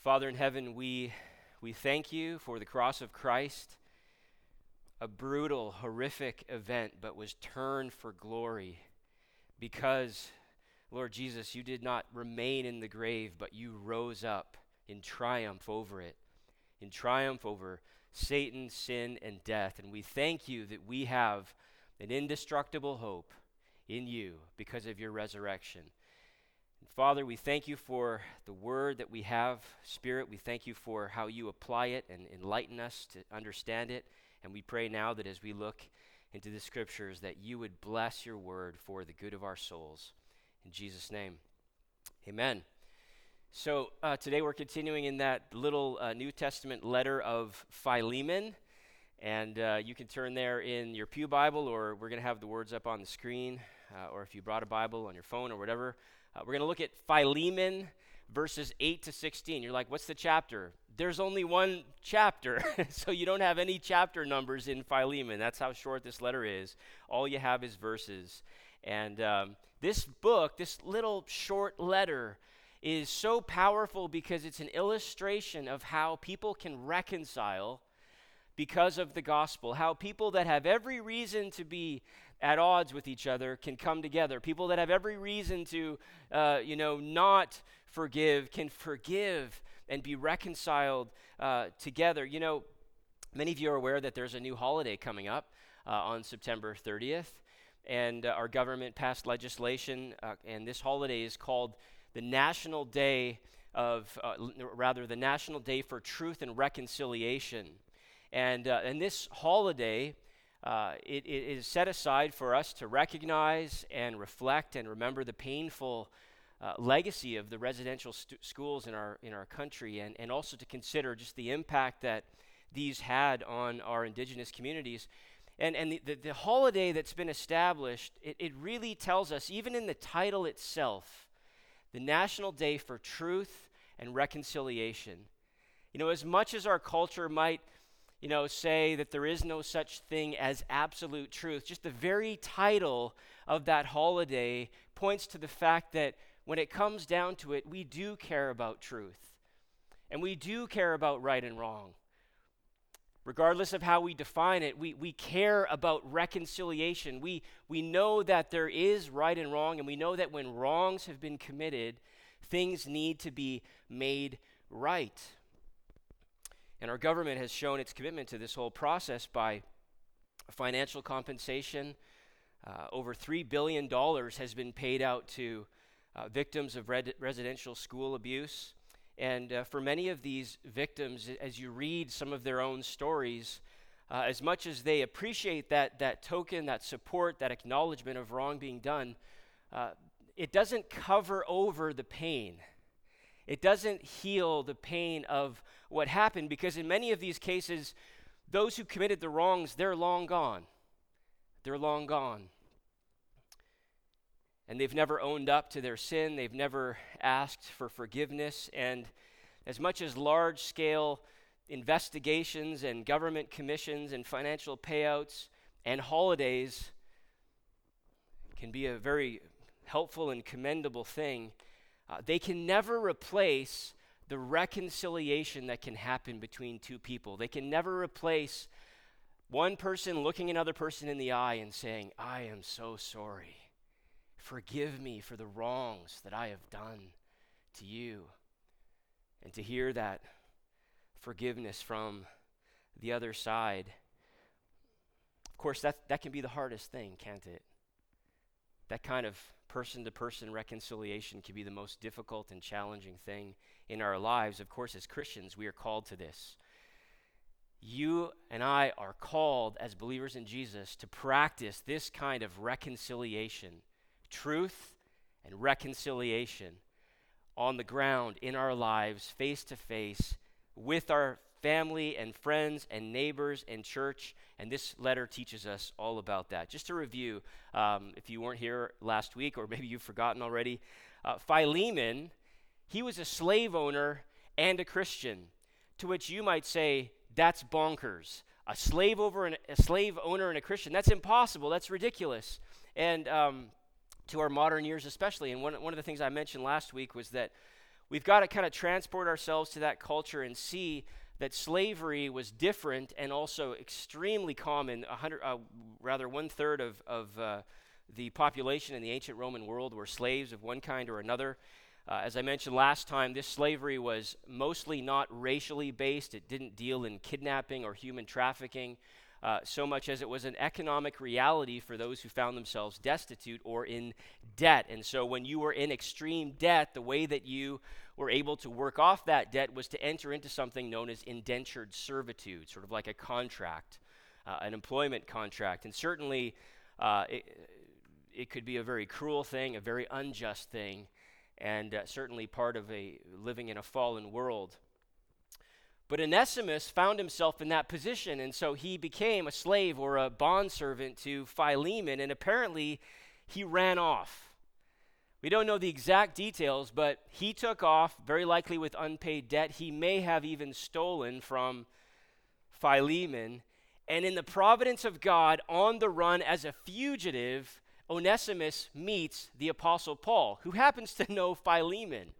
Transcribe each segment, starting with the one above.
Father in heaven, we thank you for the cross of Christ, a brutal, horrific event, but was turned for glory because, Lord Jesus, you did not remain in the grave, but you rose up in triumph over it, in triumph over Satan, sin, and death. And we thank you that we have an indestructible hope in you because of your resurrection. Father, we thank you for the word that we have. Spirit, we thank you for how you apply it and enlighten us to understand it. And we pray now that as we look into the scriptures, that you would bless your word for the good of our souls. In Jesus' name, amen. So today we're continuing in that little New Testament letter of Philemon. And you can turn there in your pew Bible, or we're going to have the words up on the screen, or if you brought a Bible on your phone or whatever. We're going to look at Philemon verses 8 to 16. You're like, what's the chapter? There's only one chapter, so you don't have any chapter numbers in Philemon. That's how short this letter is. All you have is verses. And this book, this little short letter, is so powerful because it's an illustration of how people can reconcile because of the gospel, how people that have every reason to be at odds with each other can come together. People that have every reason to, not forgive can forgive and be reconciled together. You know, many of you are aware that there's a new holiday coming up on September 30th, and our government passed legislation, and this holiday is called the National Day the National Day for Truth and Reconciliation. And this holiday, it is set aside for us to recognize and reflect and remember the painful legacy of the residential schools in our country, and also to consider just the impact that these had on our indigenous communities. And the holiday that's been established, it really tells us, even in the title itself, the National Day for Truth and Reconciliation. You know, as much as our culture might say that there is no such thing as absolute truth, just the very title of that holiday points to the fact that when it comes down to it, we do care about truth. And we do care about right and wrong. Regardless of how we define it, we care about reconciliation. We know that there is right and wrong, and we know that when wrongs have been committed, things need to be made right. And our government has shown its commitment to this whole process by financial compensation. Over $3 billion has been paid out to victims of residential school abuse. And for many of these victims, as you read some of their own stories, as much as they appreciate that token, that support, that acknowledgement of wrong being done, it doesn't cover over the pain. It doesn't heal the pain of what happened, because in many of these cases, those who committed the wrongs, they're long gone. They're long gone. And they've never owned up to their sin. They've never asked for forgiveness. And as much as large-scale investigations and government commissions and financial payouts and holidays can be a very helpful and commendable thing, they can never replace the reconciliation that can happen between two people. They can never replace one person looking another person in the eye and saying, "I am so sorry. Forgive me for the wrongs that I have done to you." And to hear that forgiveness from the other side, of course, that can be the hardest thing, can't it? That kind of person-to-person reconciliation can be the most difficult and challenging thing in our lives. Of course, as Christians, we are called to this. You and I are called as believers in Jesus to practice this kind of reconciliation, truth and reconciliation on the ground in our lives, face to face, with our family and friends and neighbors and church. And this letter teaches us all about that. Just to review, if you weren't here last week, or maybe you've forgotten already, Philemon, he was a slave owner and a Christian, to which you might say, that's bonkers. A slave owner and a Christian, that's impossible, that's ridiculous. And to our modern years especially, and one of the things I mentioned last week was that we've got to kind of transport ourselves to that culture and see that slavery was different and also extremely common. 1/3 of the population in the ancient Roman world were slaves of one kind or another. As I mentioned last time, this slavery was mostly not racially based. It didn't deal in kidnapping or human trafficking so much as it was an economic reality for those who found themselves destitute or in debt. And so when you were in extreme debt, the way that you were able to work off that debt was to enter into something known as indentured servitude, sort of like a contract, an employment contract. And certainly it could be a very cruel thing, a very unjust thing, and certainly part of living in a fallen world. But Onesimus found himself in that position, and so he became a slave or a bondservant to Philemon, and apparently he ran off. We don't know the exact details, but he took off, very likely with unpaid debt. He may have even stolen from Philemon, and in the providence of God, on the run as a fugitive, Onesimus meets the Apostle Paul, who happens to know Philemon.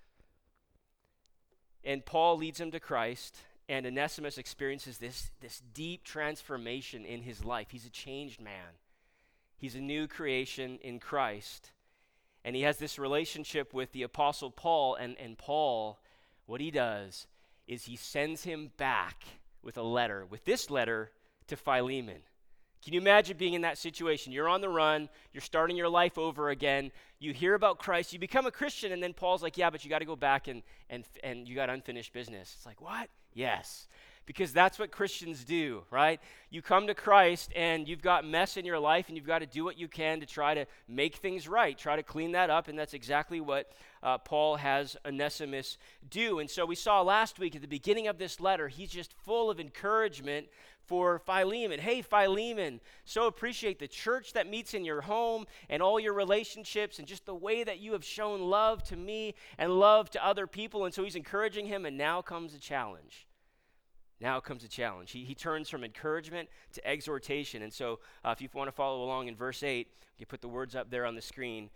And Paul leads him to Christ, and Onesimus experiences this deep transformation in his life. He's a changed man. He's a new creation in Christ. And he has this relationship with the Apostle Paul, and Paul, what he does is he sends him back with a letter, with this letter to Philemon. Can you imagine being in that situation? You're on the run, you're starting your life over again, you hear about Christ, you become a Christian, and then Paul's like, yeah, but you got to go back and you got unfinished business. It's like, what? Yes. Because that's what Christians do, right? You come to Christ and you've got mess in your life and you've got to do what you can to try to make things right, try to clean that up, and that's exactly what Paul has Onesimus do. And so we saw last week at the beginning of this letter, he's just full of encouragement for Philemon. Hey, Philemon, so appreciate the church that meets in your home and all your relationships and just the way that you have shown love to me and love to other people. And so he's encouraging him, and now comes a challenge. Now comes a challenge. He turns from encouragement to exhortation. And so if you want to follow along in verse 8, you put the words up there on the screen.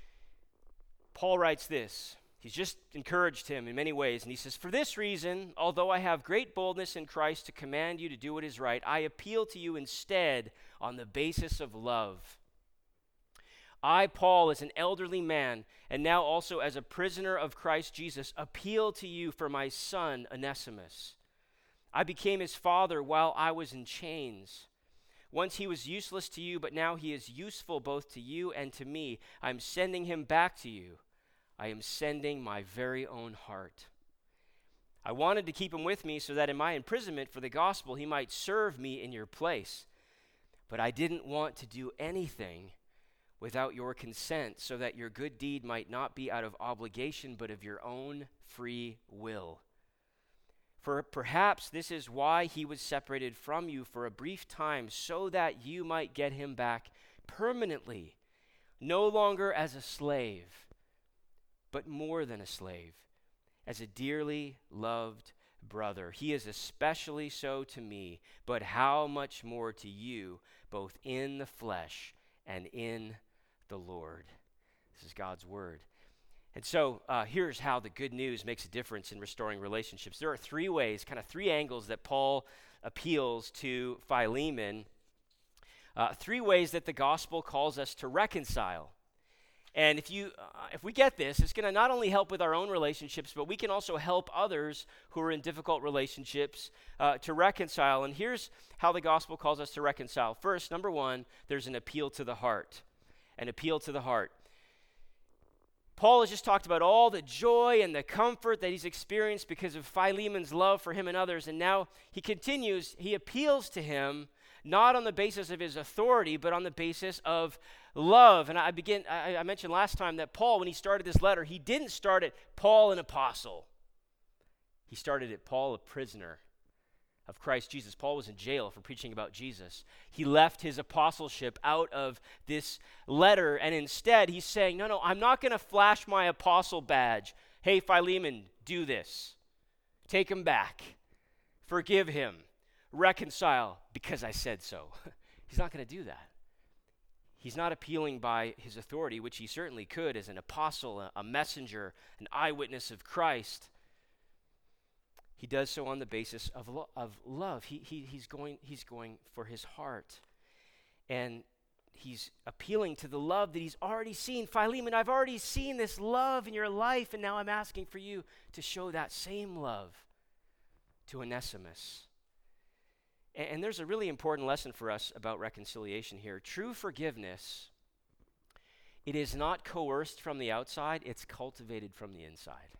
Paul writes this. He's just encouraged him in many ways. And he says, for this reason, although I have great boldness in Christ to command you to do what is right, I appeal to you instead on the basis of love. I, Paul, as an elderly man, and now also as a prisoner of Christ Jesus, appeal to you for my son, Onesimus. I became his father while I was in chains. Once he was useless to you, but now he is useful both to you and to me. I'm sending him back to you. I am sending my very own heart. I wanted to keep him with me so that in my imprisonment for the gospel he might serve me in your place. But I didn't want to do anything without your consent, so that your good deed might not be out of obligation, but of your own free will. For perhaps this is why he was separated from you for a brief time, so that you might get him back permanently, no longer as a slave, but more than a slave, as a dearly loved brother. He is especially so to me, but how much more to you, both in the flesh and in the Lord. This is God's word. And so here's how the good news makes a difference in restoring relationships. There are three ways, kind of three angles that Paul appeals to Philemon. Three ways that the gospel calls us to reconcile. And if we get this, it's going to not only help with our own relationships, but we can also help others who are in difficult relationships to reconcile. And here's how the gospel calls us to reconcile. First, number one, there's an appeal to the heart. An appeal to the heart. Paul has just talked about all the joy and the comfort that he's experienced because of Philemon's love for him and others. And now he continues, he appeals to him not on the basis of his authority, but on the basis of love. And I mentioned last time that Paul, when he started this letter, he didn't start it, Paul, an apostle. He started it, Paul, a prisoner of Christ Jesus. Paul was in jail for preaching about Jesus. He left his apostleship out of this letter, and instead he's saying, no, I'm not going to flash my apostle badge. Hey, Philemon, do this. Take him back. Forgive him. Reconcile because I said so. He's not going to do that. He's not appealing by his authority, which he certainly could as an apostle, a messenger, an eyewitness of Christ. He does so on the basis of love. He's going for his heart. And he's appealing to the love that he's already seen. Philemon, I've already seen this love in your life, and now I'm asking for you to show that same love to Onesimus. And there's a really important lesson for us about reconciliation here. True forgiveness, it is not coerced from the outside, it's cultivated from the inside.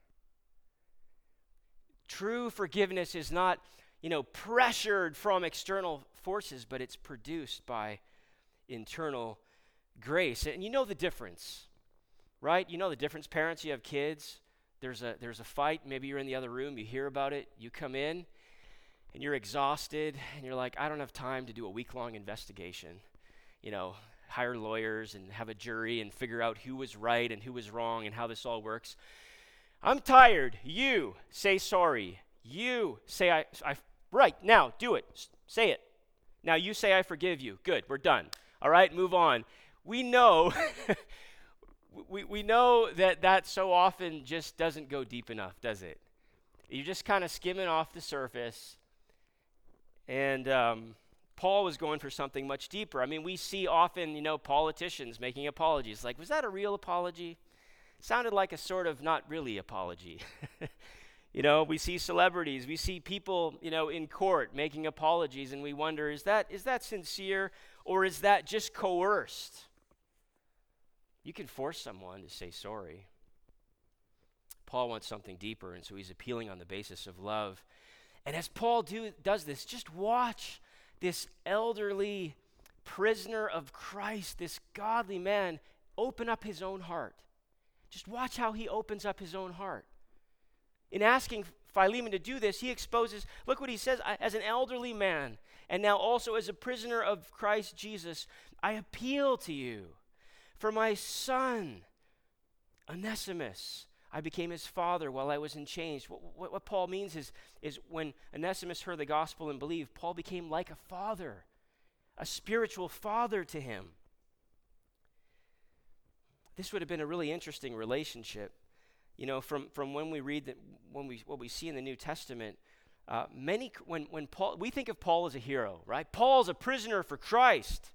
True forgiveness is not, pressured from external forces, but it's produced by internal grace. And you know the difference, right? You know the difference. Parents, you have kids. There's a fight. Maybe you're in the other room. You hear about it. You come in, and you're exhausted, and you're like, I don't have time to do a week-long investigation. Hire lawyers and have a jury and figure out who was right and who was wrong and how this all works. I'm tired. You say sorry. You say I right, now, do it. Say it. Now you say I forgive you. Good, we're done. All right, move on. We know, we know that so often just doesn't go deep enough, does it? You're just kind of skimming off the surface. And Paul was going for something much deeper. I mean, we see often, politicians making apologies. Like, was that a real apology? Sounded like a sort of not really apology. We see celebrities, we see people, in court making apologies, and we wonder, is that sincere, or is that just coerced? You can force someone to say sorry. Paul wants something deeper, and so he's appealing on the basis of love. And as Paul does this, just watch this elderly prisoner of Christ, this godly man, open up his own heart. Just watch how he opens up his own heart. In asking Philemon to do this, he exposes, look what he says, as an elderly man, and now also as a prisoner of Christ Jesus, I appeal to you for my son, Onesimus. I became his father while I was in chains. What Paul means is when Onesimus heard the gospel and believed, Paul became like a father, a spiritual father to him. This would have been a really interesting relationship. From when we read what we see in the New Testament, when Paul, we think of Paul as a hero, right? Paul's a prisoner for Christ.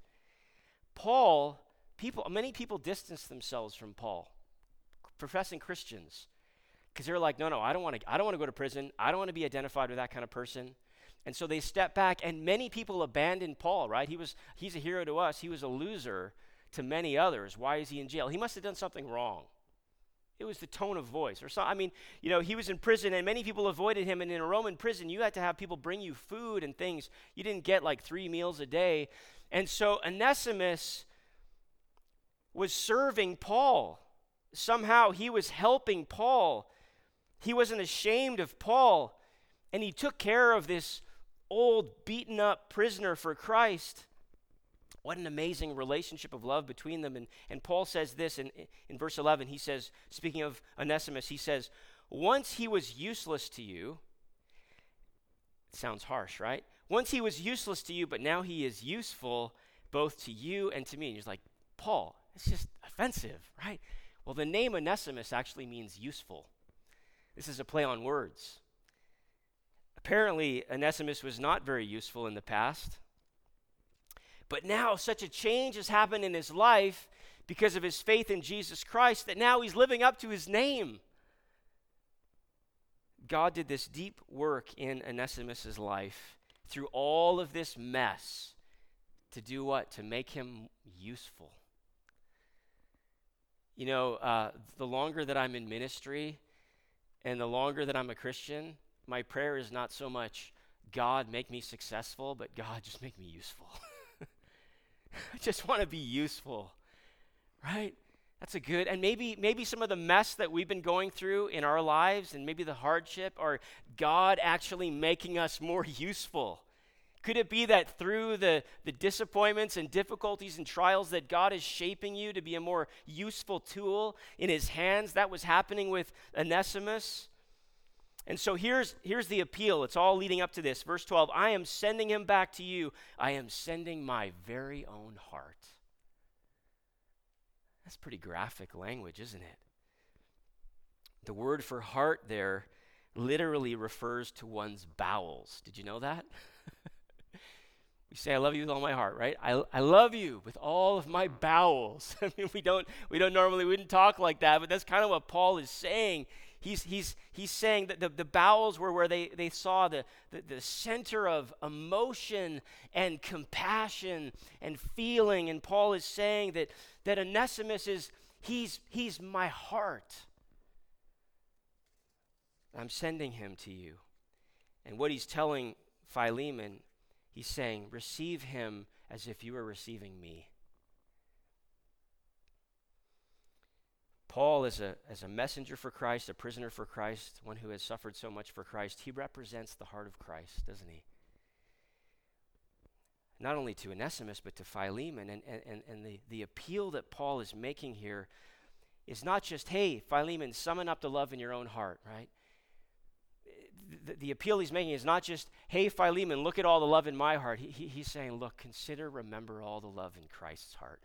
Many people distance themselves from Paul, professing Christians, because they're like, no, I don't want to go to prison. I don't want to be identified with that kind of person. And so they step back, and many people abandon Paul, right? He's a hero to us. He was a loser to many others. Why is he in jail? He must have done something wrong. It was the tone of voice or something. He was in prison, and many people avoided him. And in a Roman prison, you had to have people bring you food and things. You didn't get like 3 meals a day. And so Onesimus was serving Paul. Somehow he was helping Paul. He wasn't ashamed of Paul. And he took care of this old, beaten up prisoner for Christ. What an amazing relationship of love between them. And Paul says this in verse 11. He says, speaking of Onesimus, he says, once he was useless to you. It sounds harsh, right? Once he was useless to you, but now he is useful both to you and to me. And he's like, Paul, it's just offensive, right? Well, the name Onesimus actually means useful. This is a play on words. Apparently, Onesimus was not very useful in the past. But now such a change has happened in his life because of his faith in Jesus Christ that now he's living up to his name. God did this deep work in Onesimus' life through all of this mess to do what? To make him useful. The longer that I'm in ministry and the longer that I'm a Christian, my prayer is not so much, God, make me successful, but God, just make me useful. I just want to be useful, right? That's a good, and maybe some of the mess that we've been going through in our lives and maybe the hardship are God actually making us more useful. Could it be that through the disappointments and difficulties and trials that God is shaping you to be a more useful tool in his hands? That was happening with Onesimus. And so here's the appeal. It's all leading up to this. Verse 12, I am sending him back to you. I am sending my very own heart. That's pretty graphic language, isn't it? The word for heart there literally refers to one's bowels. Did you know that? We say, I love you with all my heart, right? I love you with all of my bowels. I mean, we wouldn't talk like that, but that's kind of what Paul is saying. He's saying that the bowels were where they saw the center of emotion and compassion and feeling. And Paul is saying that Onesimus he's my heart. I'm sending him to you. And what he's telling Philemon, he's saying, receive him as if you were receiving me. Paul, as a messenger for Christ, a prisoner for Christ, one who has suffered so much for Christ, he represents the heart of Christ, doesn't he? Not only to Onesimus, but to Philemon. And the appeal that Paul is making here is not just, hey, Philemon, summon up the love in your own heart, right? The appeal he's making is not just, hey, Philemon, look at all the love in my heart. He's saying, look, remember all the love in Christ's heart.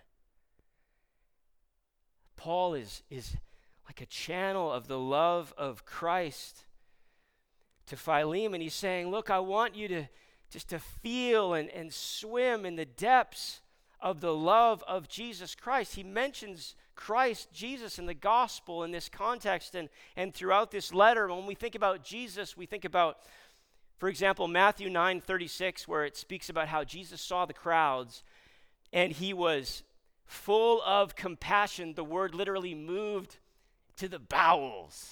Paul is like a channel of the love of Christ to Philemon. He's saying, look, I want you to just to feel and swim in the depths of the love of Jesus Christ. He mentions Christ, Jesus, in the gospel in this context and throughout this letter. When we think about Jesus, we think about, for example, Matthew 9:36, where it speaks about how Jesus saw the crowds and he was full of compassion. The word literally moved to the bowels.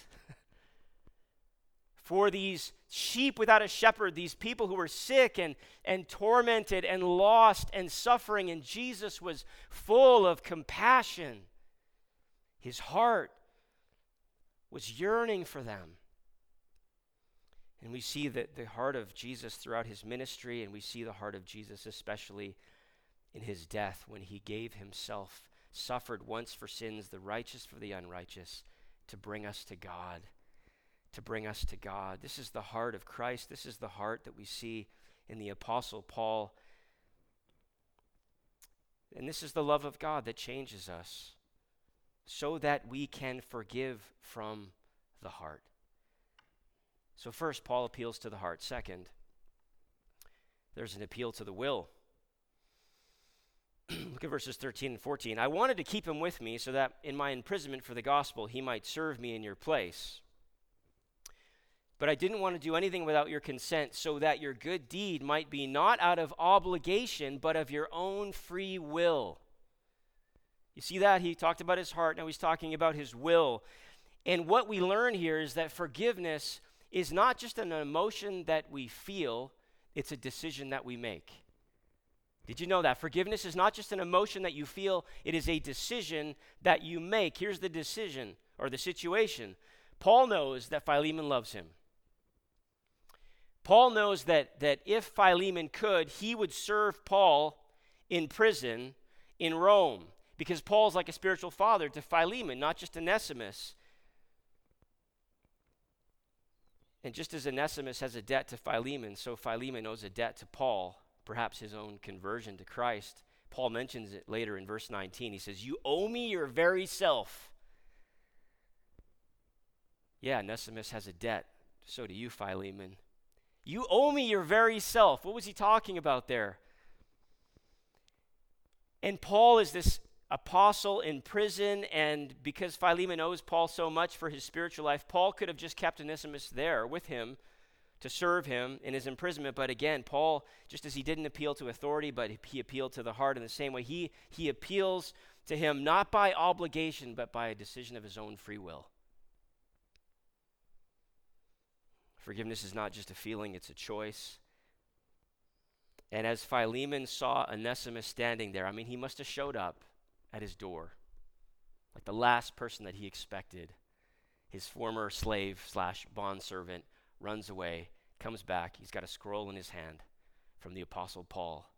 For these sheep without a shepherd, these people who were sick and tormented and lost and suffering, and Jesus was full of compassion. His heart was yearning for them. And we see that the heart of Jesus throughout his ministry, and we see the heart of Jesus especially in his death when he gave himself, suffered once for sins, the righteous for the unrighteous, to bring us to God. To bring us to God. This is the heart of Christ. This is the heart that we see in the Apostle Paul. And this is the love of God that changes us so that we can forgive from the heart. So first, Paul appeals to the heart. Second, there's an appeal to the will. Look at verses 13 and 14. I wanted to keep him with me so that in my imprisonment for the gospel he might serve me in your place. But I didn't want to do anything without your consent, so that your good deed might be not out of obligation, but of your own free will. You see that? He talked about his heart, now he's talking about his will. And what we learn here is that forgiveness is not just an emotion that we feel, it's a decision that we make. Did you know that? Forgiveness is not just an emotion that you feel, it is a decision that you make. Here's the decision, or the situation. Paul knows that Philemon loves him. Paul knows that if Philemon could, he would serve Paul in prison in Rome, because Paul's like a spiritual father to Philemon, not just Onesimus. And just as Onesimus has a debt to Philemon, so Philemon owes a debt to Paul, perhaps his own conversion to Christ. Paul mentions it later in verse 19. He says, you owe me your very self. Yeah, Onesimus has a debt. So do you, Philemon. You owe me your very self. What was he talking about there? And Paul is this apostle in prison, and because Philemon owes Paul so much for his spiritual life, Paul could have just kept Onesimus there with him to serve him in his imprisonment. But again, Paul, just as he didn't appeal to authority, but he appealed to the heart in the same way, he appeals to him not by obligation, but by a decision of his own free will. Forgiveness is not just a feeling, it's a choice. And as Philemon saw Onesimus standing there, I mean, he must have showed up at his door, like the last person that he expected. His former slave / bondservant runs away, comes back. He's got a scroll in his hand from the Apostle Paul.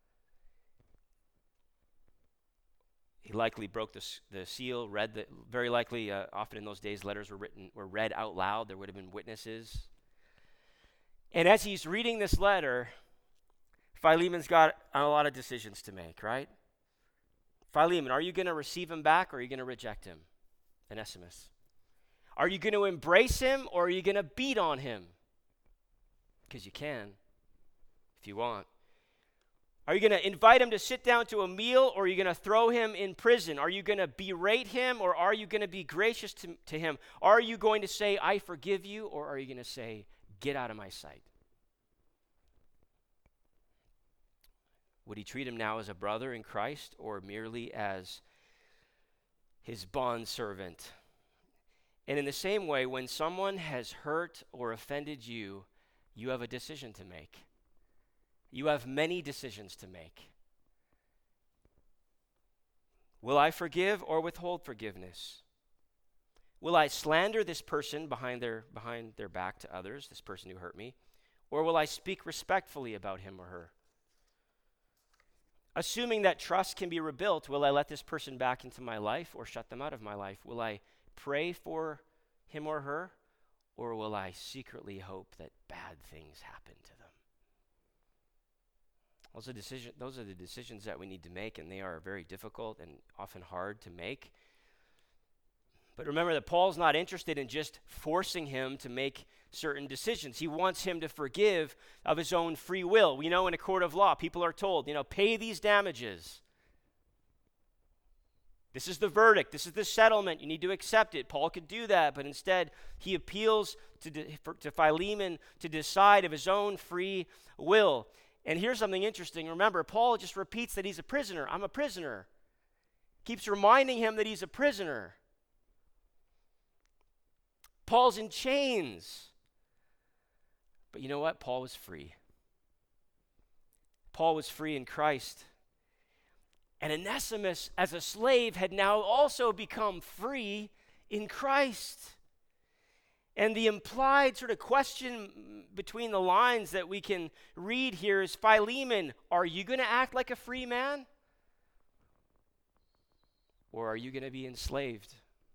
He likely broke the seal, very likely, often in those days, letters were read out loud. There would have been witnesses. And as he's reading this letter, Philemon's got a lot of decisions to make, right? Philemon, are you going to receive him back or are you going to reject him? Onesimus. Are you going to embrace him or are you going to beat on him? Because you can, if you want. Are you going to invite him to sit down to a meal or are you going to throw him in prison? Are you going to berate him or are you going to be gracious to him? Are you going to say, I forgive you, or are you going to say, get out of my sight? Would he treat him now as a brother in Christ or merely as his bondservant? And in the same way, when someone has hurt or offended you, you have a decision to make. You have many decisions to make. Will I forgive or withhold forgiveness? Will I slander this person behind their back to others, this person who hurt me? Or will I speak respectfully about him or her? Assuming that trust can be rebuilt, will I let this person back into my life or shut them out of my life? Will I pray for him or her, or will I secretly hope that bad things happen to them? Those are the decisions that we need to make, and they are very difficult and often hard to make. But remember that Paul's not interested in just forcing him to make certain decisions. He wants him to forgive of his own free will. We know in a court of law, people are told, pay these damages. This is the verdict. This is the settlement. You need to accept it. Paul could do that, but instead he appeals to Philemon to decide of his own free will. And here's something interesting. Remember, Paul just repeats that he's a prisoner. I'm a prisoner. Keeps reminding him that he's a prisoner. Paul's in chains. But you know what? Paul was free. Paul was free in Christ. And Onesimus, as a slave, had now also become free in Christ. And the implied sort of question between the lines that we can read here is, Philemon, are you going to act like a free man? Or are you going to be enslaved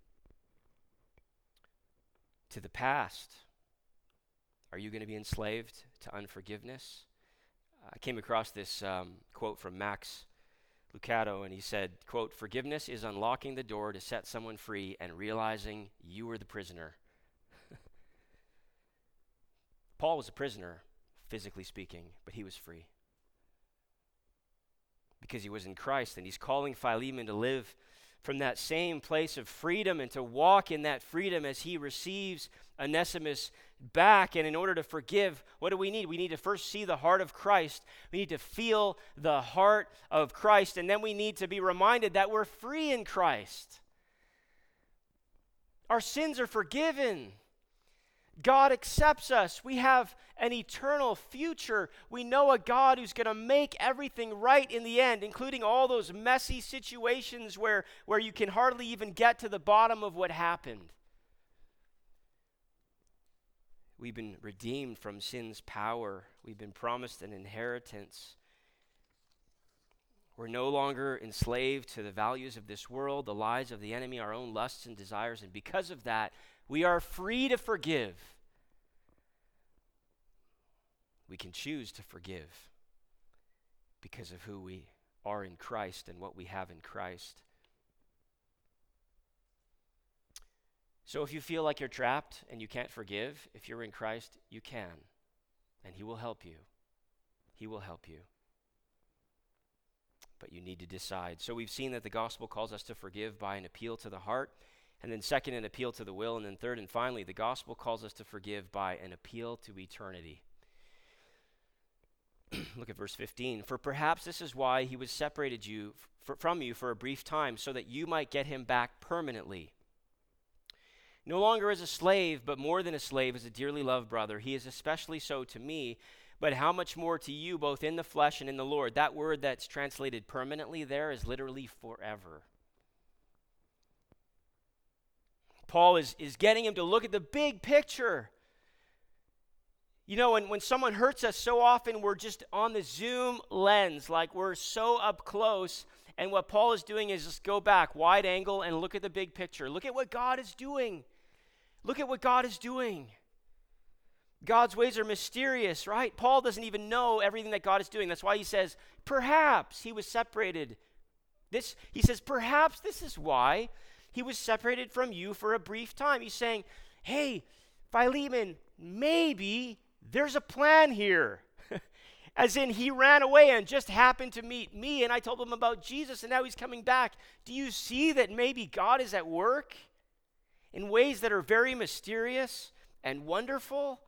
to the past? Are you going to be enslaved to unforgiveness? I came across this quote from Max Lucado, and he said, quote, forgiveness is unlocking the door to set someone free and realizing you were the prisoner. Paul was a prisoner, physically speaking, but he was free because he was in Christ, and he's calling Philemon to live from that same place of freedom and to walk in that freedom as he receives Onesimus back. And in order to forgive, what do we need? We need to first see the heart of Christ. We need to feel the heart of Christ, and then we need to be reminded that we're free in Christ. Our sins are forgiven. God accepts us. We have an eternal future. We know a God who's going to make everything right in the end, including all those messy situations where you can hardly even get to the bottom of what happened. We've been redeemed from sin's power. We've been promised an inheritance. We're no longer enslaved to the values of this world, the lies of the enemy, our own lusts and desires, and because of that, we are free to forgive. We can choose to forgive because of who we are in Christ and what we have in Christ. So if you feel like you're trapped and you can't forgive, if you're in Christ, you can. And he will help you. He will help you. But you need to decide. So we've seen that the gospel calls us to forgive by an appeal to the heart. And then second, an appeal to the will. And then third and finally, the gospel calls us to forgive by an appeal to eternity. Look at verse 15. For perhaps this is why he was separated from you for a brief time, so that you might get him back permanently. No longer as a slave, but more than a slave, as a dearly loved brother. He is especially so to me, but how much more to you, both in the flesh and in the Lord. That word that's translated permanently there is literally forever. Paul is getting him to look at the big picture. You know, when someone hurts us, so often we're just on the zoom lens, like we're so up close. And what Paul is doing is just go back, wide angle, and look at the big picture. Look at what God is doing. Look at what God is doing. God's ways are mysterious, right? Paul doesn't even know everything that God is doing. That's why he says, perhaps he was separated He says, perhaps this is why he was separated from you for a brief time. He's saying, hey, Philemon, maybe there's a plan here. As in, he ran away and just happened to meet me, and I told him about Jesus, and now he's coming back. Do you see that maybe God is at work in ways that are very mysterious and wonderful?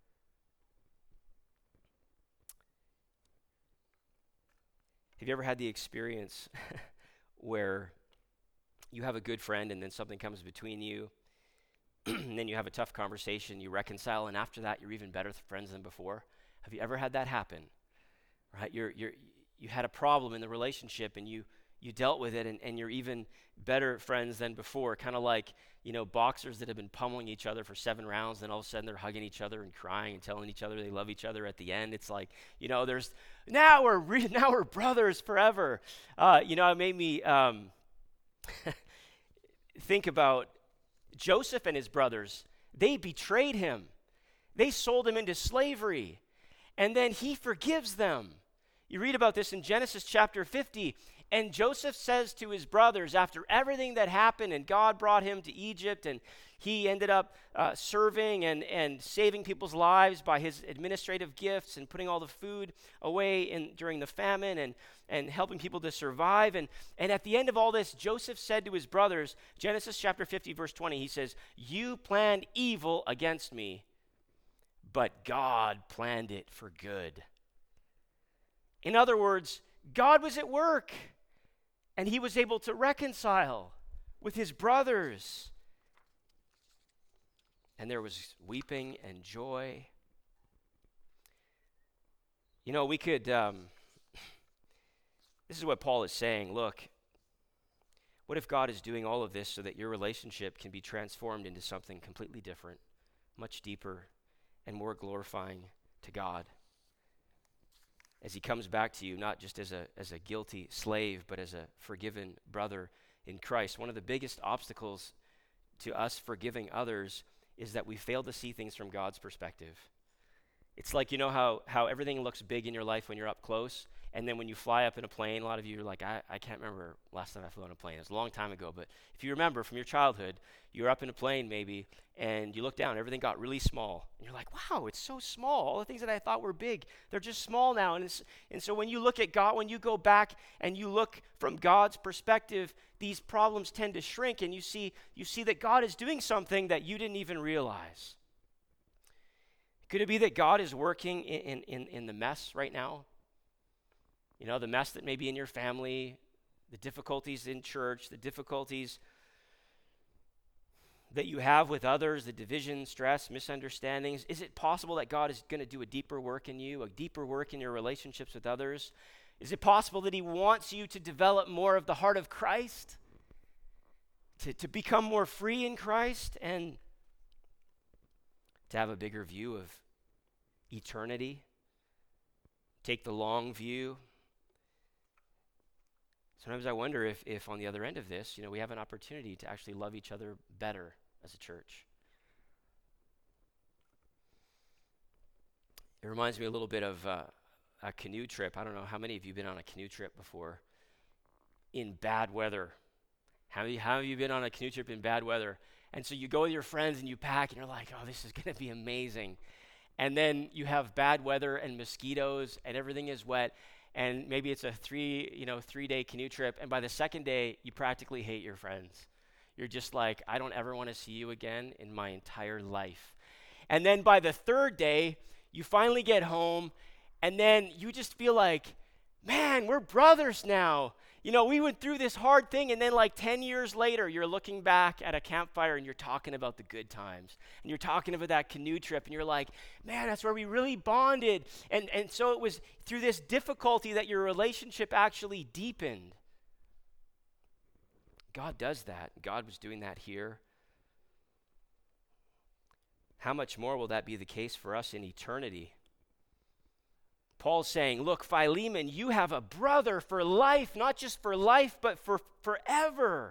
Have you ever had the experience where you have a good friend and then something comes between you, and then you have a tough conversation, you reconcile, and after that you're even better friends than before? Have you ever had that happen? Right? You had a problem in the relationship and you dealt with it, and you're even better friends than before. Kind of like, boxers that have been pummeling each other for 7 rounds, then all of a sudden they're hugging each other and crying and telling each other they love each other at the end. It's like, there's now we're brothers forever. It made me think about Joseph and his brothers. They betrayed him. They sold him into slavery. And then he forgives them. You read about this in Genesis chapter 50. And Joseph says to his brothers, after everything that happened, and God brought him to Egypt, and he ended up serving and saving people's lives by his administrative gifts and putting all the food away during the famine and helping people to survive. And at the end of all this, Joseph said to his brothers, Genesis chapter 50, verse 20, he says, "You planned evil against me, but God planned it for good." In other words, God was at work, and he was able to reconcile with his brothers. And there was weeping and joy. We could, this is what Paul is saying. Look, what if God is doing all of this so that your relationship can be transformed into something completely different, much deeper, and more glorifying to God, as he comes back to you, not just as a guilty slave, but as a forgiven brother in Christ. One of the biggest obstacles to us forgiving others is that we fail to see things from God's perspective. It's like, how everything looks big in your life when you're up close, and then when you fly up in a plane, a lot of you are like, I can't remember last time I flew on a plane. It was a long time ago, but if you remember from your childhood, you were up in a plane maybe, and you look down, everything got really small. And you're like, wow, it's so small. All the things that I thought were big, they're just small now. And so when you look at God, when you go back and you look from God's perspective, these problems tend to shrink, and you see that God is doing something that you didn't even realize. Could it be that God is working in the mess right now? The mess that may be in your family, the difficulties in church, the difficulties that you have with others, the division, stress, misunderstandings. Is it possible that God is going to do a deeper work in you, a deeper work in your relationships with others? Is it possible that he wants you to develop more of the heart of Christ, to become more free in Christ, and to have a bigger view of eternity, take the long view? Sometimes I wonder if on the other end of this, we have an opportunity to actually love each other better as a church. It reminds me a little bit of a canoe trip. I don't know how many of you have been on a canoe trip before in bad weather. How have you been on a canoe trip in bad weather? And so you go with your friends and you pack and you're like, oh, this is going to be amazing. And then you have bad weather and mosquitoes and everything is wet. And maybe it's a 3-day canoe trip. And by the second day, you practically hate your friends. You're just like, I don't ever want to see you again in my entire life. And then by the third day, you finally get home, and then you just feel like, man, we're brothers now. We went through this hard thing, and then like 10 years later, you're looking back at a campfire, and you're talking about the good times. And you're talking about that canoe trip, and you're like, man, that's where we really bonded. And so it was through this difficulty that your relationship actually deepened. God does that. God was doing that here. How much more will that be the case for us in eternity? Paul's saying, look, Philemon, you have a brother for life, not just for life, but for forever.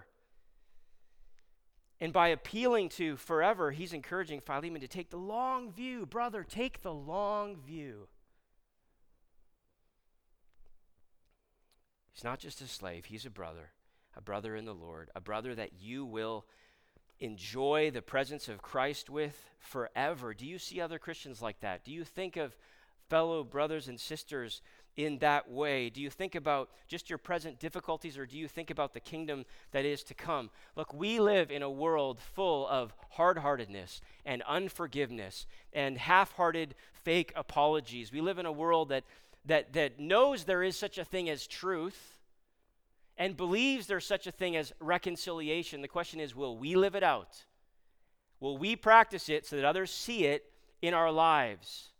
And by appealing to forever, he's encouraging Philemon to take the long view. Brother, take the long view. He's not just a slave, he's a brother in the Lord, a brother that you will enjoy the presence of Christ with forever. Do you see other Christians like that? Do you think of fellow brothers and sisters in that way? Do you think about just your present difficulties, or do you think about the kingdom that is to come? Look, we live in a world full of hard-heartedness and unforgiveness and half-hearted fake apologies. We live in a world that knows there is such a thing as truth and believes there's such a thing as reconciliation. The question is, will we live it out? Will we practice it so that others see it in our lives?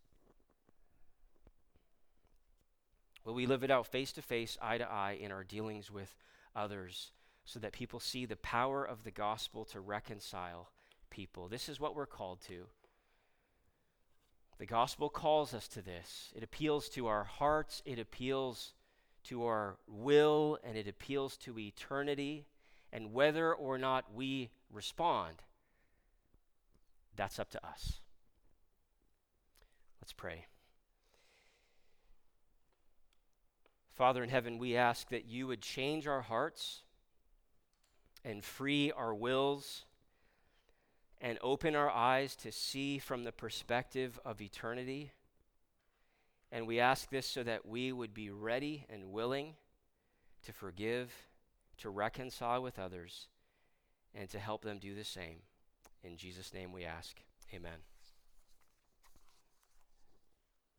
Will we live it out face to face, eye to eye in our dealings with others so that people see the power of the gospel to reconcile people? This is what we're called to. The gospel calls us to this. It appeals to our hearts, it appeals to our will, and it appeals to eternity. And whether or not we respond, that's up to us. Let's pray. Father in heaven, we ask that you would change our hearts and free our wills and open our eyes to see from the perspective of eternity. And we ask this so that we would be ready and willing to forgive, to reconcile with others, and to help them do the same. In Jesus' name we ask, amen.